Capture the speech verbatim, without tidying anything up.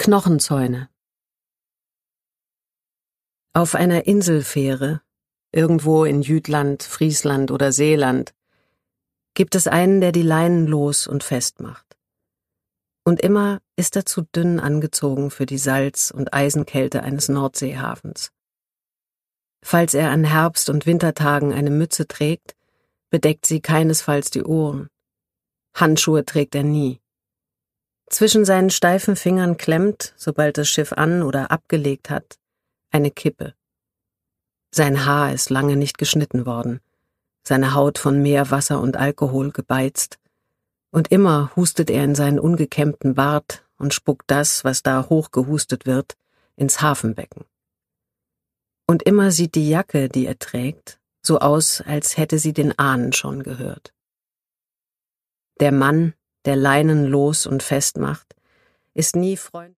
Knochenzäune. Auf einer Inselfähre, irgendwo in Jütland, Friesland oder Seeland, gibt es einen, der die Leinen los und festmacht. Und immer ist er zu dünn angezogen für die Salz- und Eisenkälte eines Nordseehafens. Falls er an Herbst- und Wintertagen eine Mütze trägt, bedeckt sie keinesfalls die Ohren. Handschuhe trägt er nie. Zwischen seinen steifen Fingern klemmt, sobald das Schiff an- oder abgelegt hat, eine Kippe. Sein Haar ist lange nicht geschnitten worden, seine Haut von Meerwasser und Alkohol gebeizt, und immer hustet er in seinen ungekämmten Bart und spuckt das, was da hochgehustet wird, ins Hafenbecken. Und immer sieht die Jacke, die er trägt, so aus, als hätte sie den Ahnen schon gehört. Der Mann, der Leinen los und festmacht, ist nie freundlich.